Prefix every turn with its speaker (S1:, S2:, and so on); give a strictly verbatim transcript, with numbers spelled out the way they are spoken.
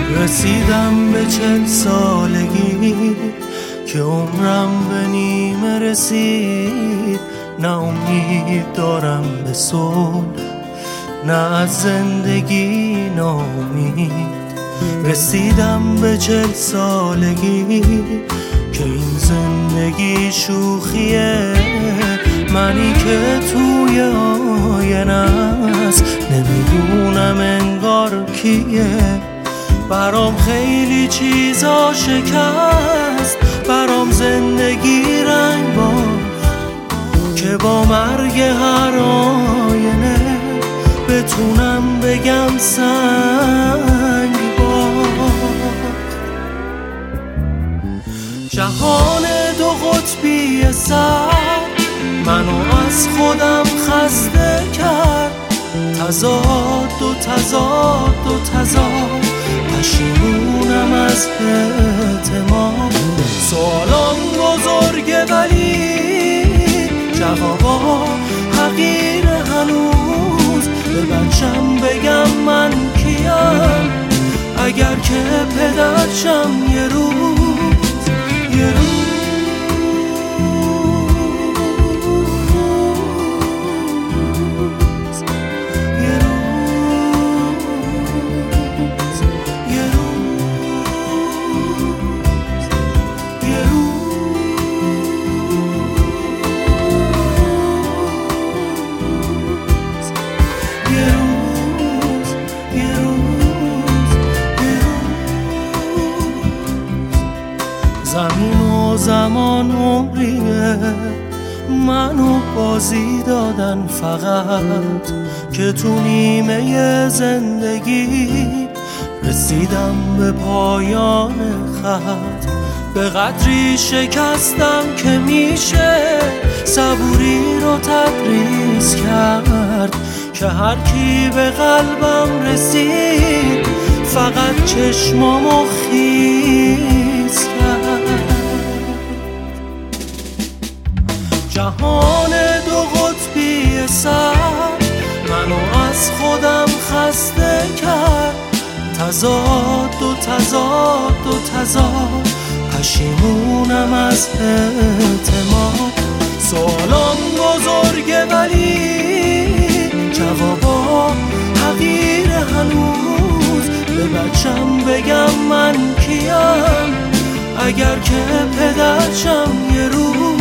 S1: رسیدم به چل سالگی که عمرم به نیمه رسید. نه امید دارم به صلح، نه از زندگی ناامید. رسیدم به چل سالگی که این زندگی شوخیه. منی که توی آینه است نمیدونم انگار کیه. برام خیلی چیزا شکست، برام زندگی رنگ باخت که با مرگ هر آینه بتونم بگم سنگ باخت. جهان دو قطبی سر منو از خودم خسته کرد. تضاد و تضاد و تضاد، پشیمونم از اعتماد. سوالام بزرگه ولی جوابا حقیر هنوز. به بچم بگم من کیم اگر که پدرشم یه روز یه روز زمین و زمان عمریه منو بازی دادن فقط که تو نیمه زندگی رسیدم به پایان خط. به قدری شکستم که میشه صبوری رو تدریس کرد که هر کی به قلبم رسید فقط چشمامو خیس کرد. جهان دو قطبی سر منو از خودم خسته کرد. تضاد و تضاد و تضاد، پشیمونم از اعتماد. سوالام بزرگه ولی جوابا حقیر هنوز. به بچم بگم من کیم اگر که پدرشم یه روز